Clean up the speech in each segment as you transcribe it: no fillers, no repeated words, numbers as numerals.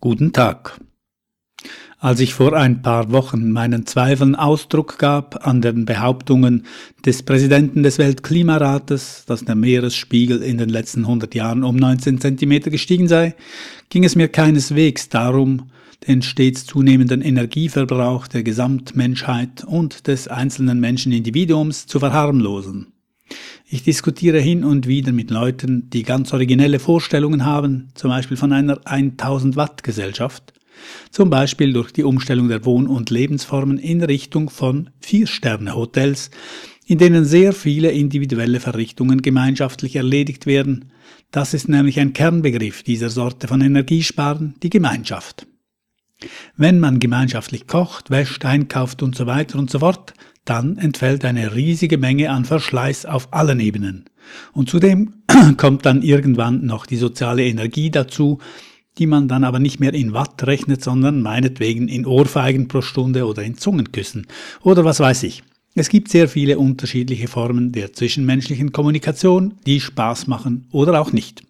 Guten Tag. Als ich vor ein paar Wochen meinen Zweifeln Ausdruck gab an den Behauptungen des Präsidenten des Weltklimarates, dass der Meeresspiegel in den letzten 100 Jahren um 19 Zentimeter gestiegen sei, ging es mir keineswegs darum, den stets zunehmenden Energieverbrauch der Gesamtmenschheit und des einzelnen Menschenindividuums zu verharmlosen. Ich diskutiere hin und wieder mit Leuten, die ganz originelle Vorstellungen haben, zum Beispiel von einer 1000-Watt-Gesellschaft, zum Beispiel durch die Umstellung der Wohn- und Lebensformen in Richtung von 4-Sterne-Hotels, in denen sehr viele individuelle Verrichtungen gemeinschaftlich erledigt werden. Das ist nämlich ein Kernbegriff dieser Sorte von Energiesparen, die Gemeinschaft. Wenn man gemeinschaftlich kocht, wäscht, einkauft und so weiter und so fort, dann entfällt eine riesige Menge an Verschleiß auf allen Ebenen. Und zudem kommt dann irgendwann noch die soziale Energie dazu, die man dann aber nicht mehr in Watt rechnet, sondern meinetwegen in Ohrfeigen pro Stunde oder in Zungenküssen oder was weiß ich. Es gibt sehr viele unterschiedliche Formen der zwischenmenschlichen Kommunikation, die Spaß machen oder auch nicht.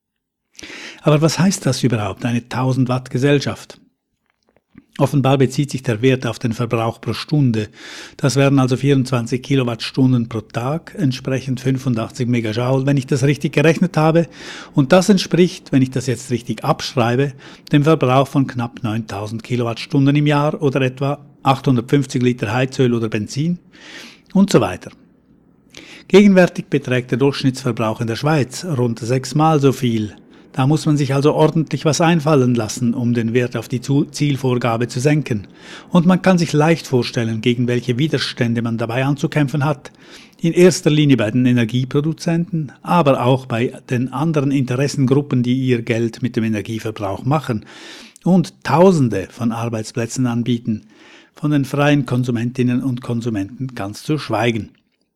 Aber was heißt das überhaupt, eine 1000-Watt-Gesellschaft? Offenbar bezieht sich der Wert auf den Verbrauch pro Stunde. Das wären also 24 Kilowattstunden pro Tag, entsprechend 85 Megajoule, wenn ich das richtig gerechnet habe. Und das entspricht, wenn ich das jetzt richtig abschreibe, dem Verbrauch von knapp 9000 Kilowattstunden im Jahr oder etwa 850 Liter Heizöl oder Benzin und so weiter. Gegenwärtig beträgt der Durchschnittsverbrauch in der Schweiz rund 6-mal so viel. Da muss man sich also ordentlich was einfallen lassen, um den Wert auf die Zielvorgabe zu senken. Und man kann sich leicht vorstellen, gegen welche Widerstände man dabei anzukämpfen hat. In erster Linie bei den Energieproduzenten, aber auch bei den anderen Interessengruppen, die ihr Geld mit dem Energieverbrauch machen und Tausende von Arbeitsplätzen anbieten, von den freien Konsumentinnen und Konsumenten ganz zu schweigen.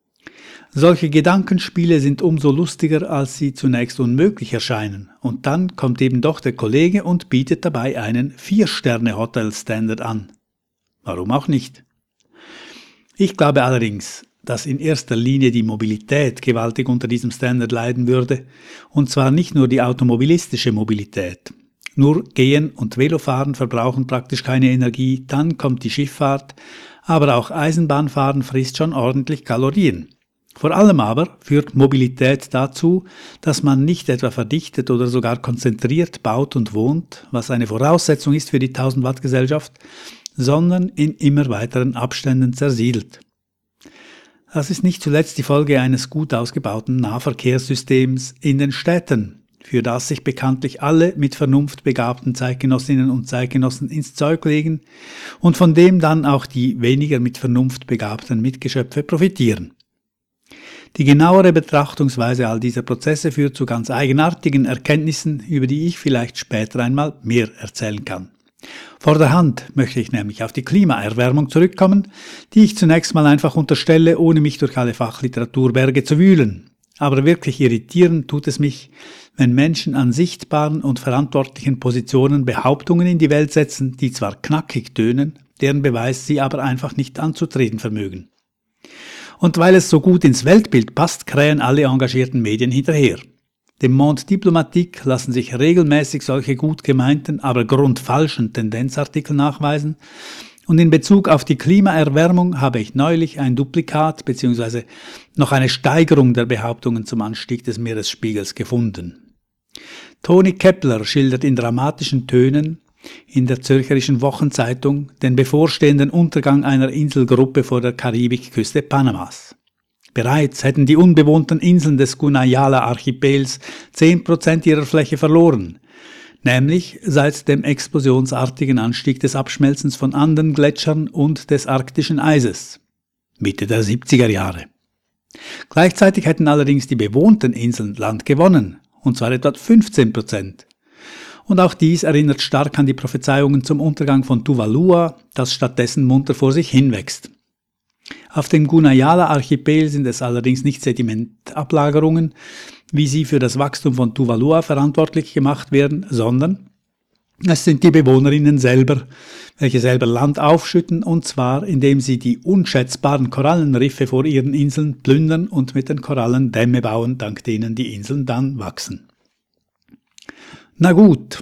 Solche Gedankenspiele sind umso lustiger, als sie zunächst unmöglich erscheinen. Und dann kommt eben doch der Kollege und bietet dabei einen 4-Sterne-Hotel-Standard an. Warum auch nicht? Ich glaube allerdings, dass in erster Linie die Mobilität gewaltig unter diesem Standard leiden würde. Und zwar nicht nur die automobilistische Mobilität. Nur Gehen und Velofahren verbrauchen praktisch keine Energie, dann kommt die Schifffahrt, aber auch Eisenbahnfahren frisst schon ordentlich Kalorien. Vor allem aber führt Mobilität dazu, dass man nicht etwa verdichtet oder sogar konzentriert baut und wohnt, was eine Voraussetzung ist für die 1000-Watt-Gesellschaft, sondern in immer weiteren Abständen zersiedelt. Das ist nicht zuletzt die Folge eines gut ausgebauten Nahverkehrssystems in den Städten, für das sich bekanntlich alle mit Vernunft begabten Zeitgenossinnen und Zeitgenossen ins Zeug legen und von dem dann auch die weniger mit Vernunft begabten Mitgeschöpfe profitieren. Die genauere Betrachtungsweise all dieser Prozesse führt zu ganz eigenartigen Erkenntnissen, über die ich vielleicht später einmal mehr erzählen kann. Vorderhand möchte ich nämlich auf die Klimaerwärmung zurückkommen, die ich zunächst mal einfach unterstelle, ohne mich durch alle Fachliteraturberge zu wühlen. Aber wirklich irritieren tut es mich, wenn Menschen an sichtbaren und verantwortlichen Positionen Behauptungen in die Welt setzen, die zwar knackig tönen, deren Beweis sie aber einfach nicht anzutreten vermögen. Und weil es so gut ins Weltbild passt, krähen alle engagierten Medien hinterher. Dem Monde Diplomatique lassen sich regelmäßig solche gut gemeinten, aber grundfalschen Tendenzartikel nachweisen. Und in Bezug auf die Klimaerwärmung habe ich neulich ein Duplikat bzw. noch eine Steigerung der Behauptungen zum Anstieg des Meeresspiegels gefunden. Toni Kepler schildert in dramatischen Tönen in der Zürcherischen Wochenzeitung den bevorstehenden Untergang einer Inselgruppe vor der Karibikküste Panamas. Bereits hätten die unbewohnten Inseln des Gunayala-Archipels 10% ihrer Fläche verloren, nämlich seit dem explosionsartigen Anstieg des Abschmelzens von anderen Gletschern und des arktischen Eises, Mitte der 70er Jahre. Gleichzeitig hätten allerdings die bewohnten Inseln Land gewonnen, und zwar etwa 15%. Und auch dies erinnert stark an die Prophezeiungen zum Untergang von Tuvalu, das stattdessen munter vor sich hinwächst. Auf dem Gunayala-Archipel sind es allerdings nicht Sedimentablagerungen, wie sie für das Wachstum von Tuvalu verantwortlich gemacht werden, sondern es sind die Bewohnerinnen selber, welche selber Land aufschütten, und zwar indem sie die unschätzbaren Korallenriffe vor ihren Inseln plündern und mit den Korallen Dämme bauen, dank denen die Inseln dann wachsen. Na gut,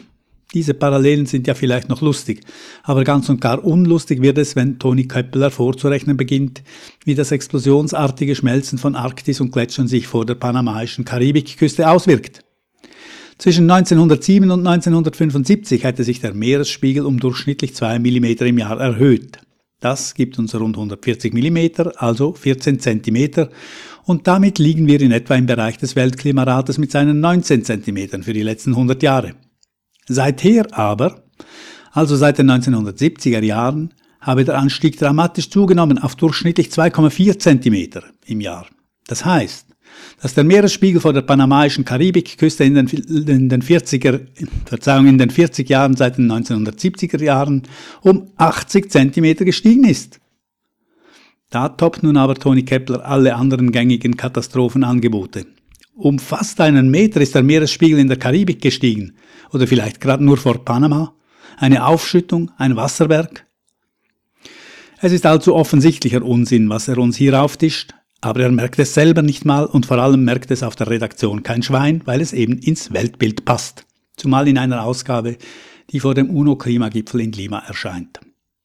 Diese Parallelen sind ja vielleicht noch lustig, aber ganz und gar unlustig wird es, wenn Toni Koeppeler vorzurechnen beginnt, wie das explosionsartige Schmelzen von Arktis und Gletschern sich vor der panamaischen Karibikküste auswirkt. Zwischen 1907 und 1975 hätte sich der Meeresspiegel um durchschnittlich 2 mm im Jahr erhöht. Das gibt uns rund 140 mm, also 14 cm, und damit liegen wir in etwa im Bereich des Weltklimarates mit seinen 19 cm für die letzten 100 Jahre. Seither aber, also seit den 1970er Jahren, habe der Anstieg dramatisch zugenommen auf durchschnittlich 2,4 cm im Jahr. Das heißt, dass der Meeresspiegel vor der panamaischen Karibikküste in den 40 Jahren seit den 1970er Jahren um 80 cm gestiegen ist. Da toppt nun aber Toni Koeppeler alle anderen gängigen Katastrophenangebote. Um fast einen Meter ist der Meeresspiegel in der Karibik gestiegen. Oder vielleicht gerade nur vor Panama. Eine Aufschüttung, ein Wasserwerk. Es ist allzu offensichtlicher Unsinn, was er uns hier auftischt. Aber er merkt es selber nicht mal und vor allem merkt es auf der Redaktion kein Schwein, weil es eben ins Weltbild passt. Zumal in einer Ausgabe, die vor dem UNO-Klimagipfel in Lima erscheint.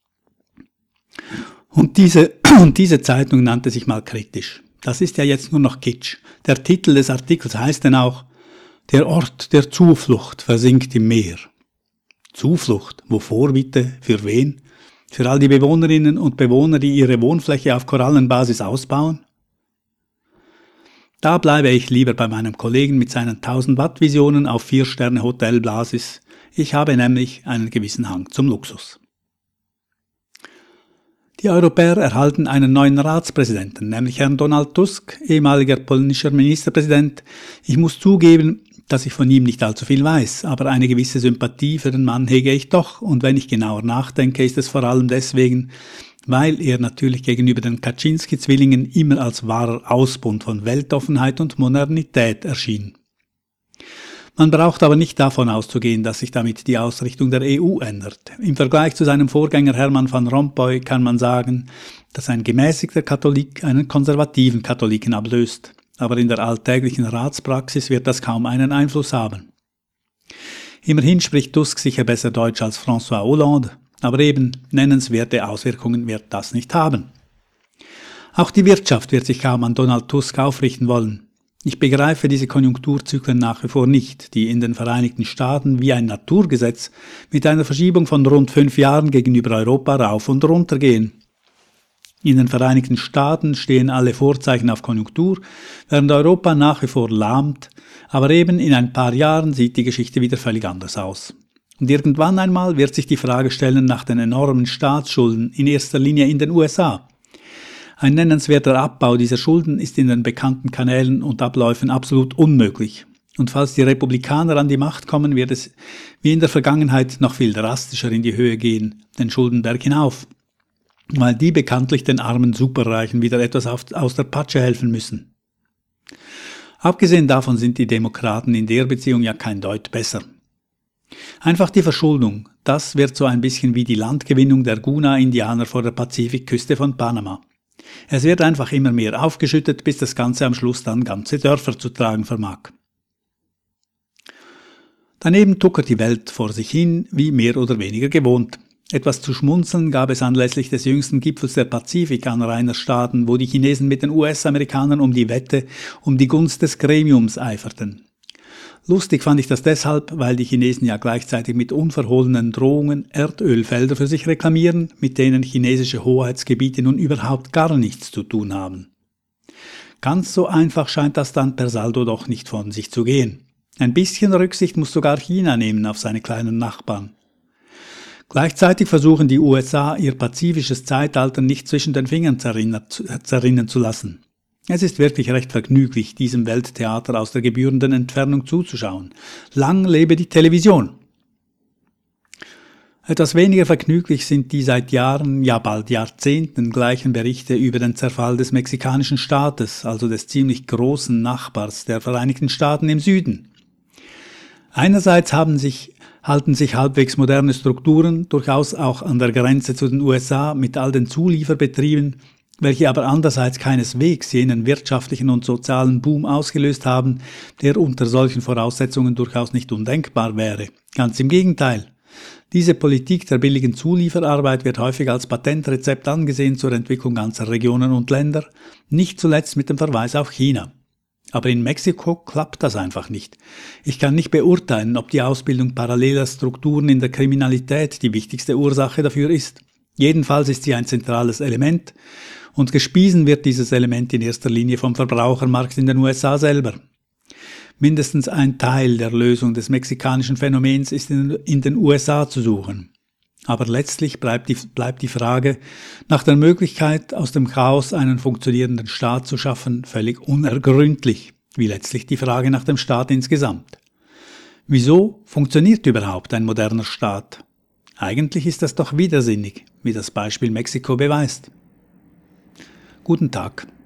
Und diese Zeitung nannte sich mal kritisch. Das ist ja jetzt nur noch Kitsch. Der Titel des Artikels heißt denn auch, der Ort der Zuflucht versinkt im Meer. Zuflucht? Wovor bitte? Für wen? Für all die Bewohnerinnen und Bewohner, die ihre Wohnfläche auf Korallenbasis ausbauen? Da bleibe ich lieber bei meinem Kollegen mit seinen 1000 Watt Visionen auf 4-Sterne-Hotelbasis. Ich habe nämlich einen gewissen Hang zum Luxus. Die Europäer erhalten einen neuen Ratspräsidenten, nämlich Herrn Donald Tusk, ehemaliger polnischer Ministerpräsident. Ich muss zugeben, dass ich von ihm nicht allzu viel weiß, aber eine gewisse Sympathie für den Mann hege ich doch, und wenn ich genauer nachdenke, ist es vor allem deswegen, weil er natürlich gegenüber den Kaczynski-Zwillingen immer als wahrer Ausbund von Weltoffenheit und Modernität erschien. Man braucht aber nicht davon auszugehen, dass sich damit die Ausrichtung der EU ändert. Im Vergleich zu seinem Vorgänger Herman van Rompuy kann man sagen, dass ein gemäßigter Katholik einen konservativen Katholiken ablöst. Aber in der alltäglichen Ratspraxis wird das kaum einen Einfluss haben. Immerhin spricht Tusk sicher besser Deutsch als François Hollande, aber eben nennenswerte Auswirkungen wird das nicht haben. Auch die Wirtschaft wird sich kaum an Donald Tusk aufrichten wollen. Ich begreife diese Konjunkturzyklen nach wie vor nicht, die in den Vereinigten Staaten wie ein Naturgesetz mit einer Verschiebung von rund 5 Jahren gegenüber Europa rauf und runter gehen. In den Vereinigten Staaten stehen alle Vorzeichen auf Konjunktur, während Europa nach wie vor lahmt, aber eben in ein paar Jahren sieht die Geschichte wieder völlig anders aus. Und irgendwann einmal wird sich die Frage stellen nach den enormen Staatsschulden, in erster Linie in den USA. Ein nennenswerter Abbau dieser Schulden ist in den bekannten Kanälen und Abläufen absolut unmöglich. Und falls die Republikaner an die Macht kommen, wird es wie in der Vergangenheit noch viel drastischer in die Höhe gehen, den Schuldenberg hinauf, weil die bekanntlich den armen Superreichen wieder etwas aus der Patsche helfen müssen. Abgesehen davon sind die Demokraten in der Beziehung ja kein Deut besser. Einfach die Verschuldung, das wird so ein bisschen wie die Landgewinnung der Guna-Indianer vor der Pazifikküste von Panama. Es wird einfach immer mehr aufgeschüttet, bis das Ganze am Schluss dann ganze Dörfer zu tragen vermag. Daneben tuckert die Welt vor sich hin, wie mehr oder weniger gewohnt. Etwas zu schmunzeln gab es anlässlich des jüngsten Gipfels der Pazifikanrainerstaaten, wo die Chinesen mit den US-Amerikanern um die Wette um die Gunst des Gremiums eiferten. Lustig fand ich das deshalb, weil die Chinesen ja gleichzeitig mit unverhohlenen Drohungen Erdölfelder für sich reklamieren, mit denen chinesische Hoheitsgebiete nun überhaupt gar nichts zu tun haben. Ganz so einfach scheint das dann per Saldo doch nicht von sich zu gehen. Ein bisschen Rücksicht muss sogar China nehmen auf seine kleinen Nachbarn. Gleichzeitig versuchen die USA, ihr pazifisches Zeitalter nicht zwischen den Fingern zerrinnen zu lassen. Es ist wirklich recht vergnüglich, diesem Welttheater aus der gebührenden Entfernung zuzuschauen. Lang lebe die Television! Etwas weniger vergnüglich sind die seit Jahren, ja bald Jahrzehnten gleichen Berichte über den Zerfall des mexikanischen Staates, also des ziemlich großen Nachbars der Vereinigten Staaten im Süden. Einerseits halten sich halbwegs moderne Strukturen, durchaus auch an der Grenze zu den USA mit all den Zulieferbetrieben, welche aber andererseits keineswegs jenen wirtschaftlichen und sozialen Boom ausgelöst haben, der unter solchen Voraussetzungen durchaus nicht undenkbar wäre. Ganz im Gegenteil. Diese Politik der billigen Zulieferarbeit wird häufig als Patentrezept angesehen zur Entwicklung ganzer Regionen und Länder, nicht zuletzt mit dem Verweis auf China. Aber in Mexiko klappt das einfach nicht. Ich kann nicht beurteilen, ob die Ausbildung paralleler Strukturen in der Kriminalität die wichtigste Ursache dafür ist. Jedenfalls ist sie ein zentrales Element und gespiesen wird dieses Element in erster Linie vom Verbrauchermarkt in den USA selber. Mindestens ein Teil der Lösung des mexikanischen Phänomens ist in den USA zu suchen. Aber letztlich bleibt die Frage nach der Möglichkeit, aus dem Chaos einen funktionierenden Staat zu schaffen, völlig unergründlich, wie letztlich die Frage nach dem Staat insgesamt. Wieso funktioniert überhaupt ein moderner Staat? Eigentlich ist das doch widersinnig, wie das Beispiel Mexiko beweist. Guten Tag.